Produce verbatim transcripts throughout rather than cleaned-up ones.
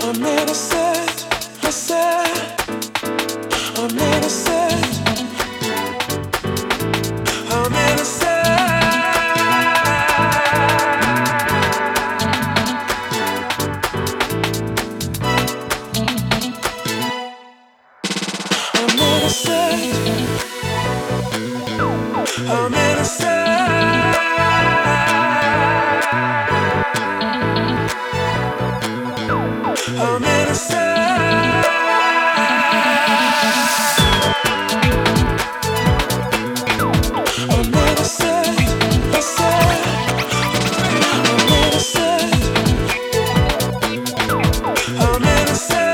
I'm innocent, I said. I'm innocent. I'm innocent. I'm innocent. I'm innocent. I'm innocent. I'm innocent. I said. I'm innocent. I'm innocent.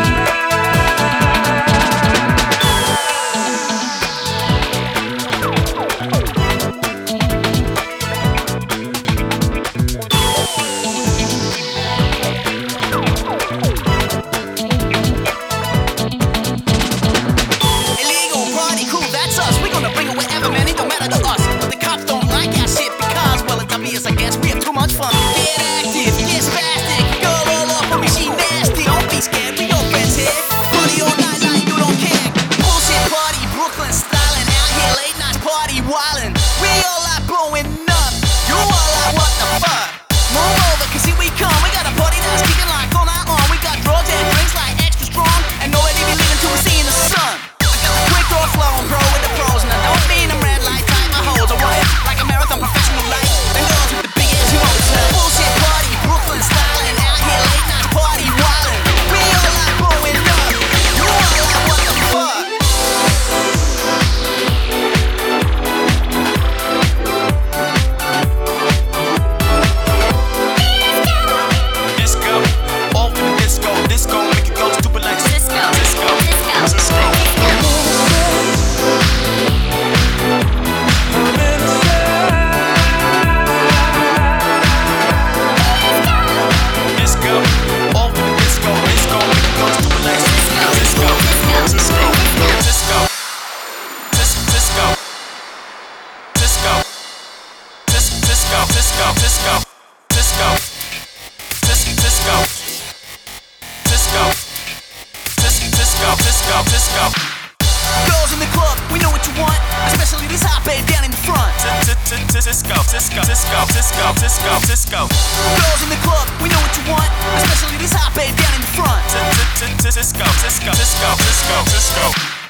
Girls in the club, we know what you want, especially this hot babe down in the front. Cisco, Cisco, Cisco, Cisco, Cisco, Cisco. Girls in the club, we know what you want, especially this hot babe down in the front. Cisco, Cisco, Cisco, Cisco, Cisco.